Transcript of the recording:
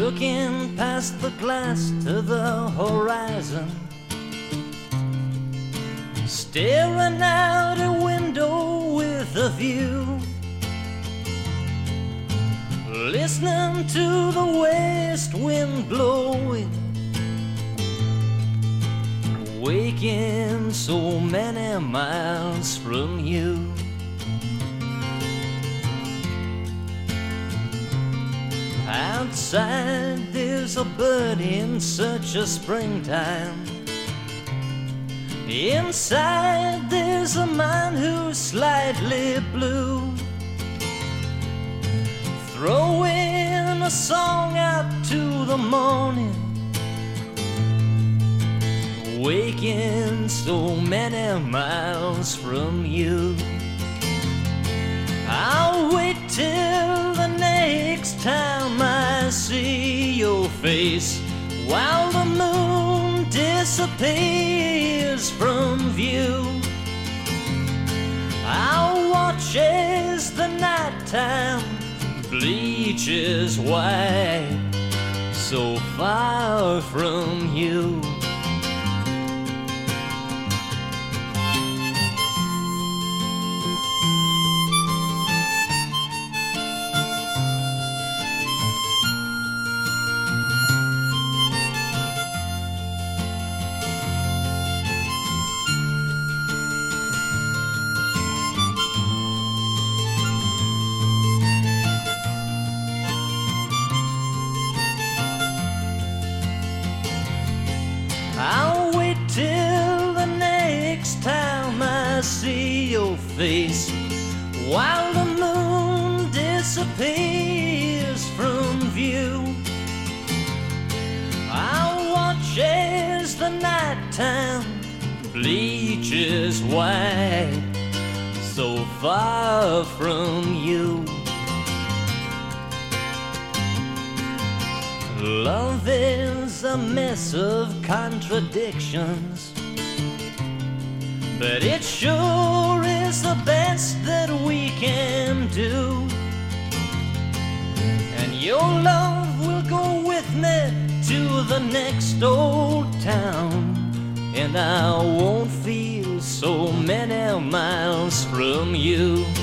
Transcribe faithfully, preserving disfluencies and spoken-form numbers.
looking past the glass to the horizon, staring out a window with a view, listening to the west wind blowing, waking so many miles from you. Outside there's a bird in search of springtime. Inside there's a man who's slightly blue, throwing a song out to the morning, waking so many miles from you. I'll wait till the next time I see your face, while the moon disappears from view. I'll watch as the nighttime bleaches white, so far from you. I'll wait till the next time I see your face, while the moon disappears from view. I'll watch as the nighttime bleaches white, so far from you. Love is a mess of contradictions, but it sure is the best that we can do. And your love will go with me to the next old town, and I won't feel so many miles from you.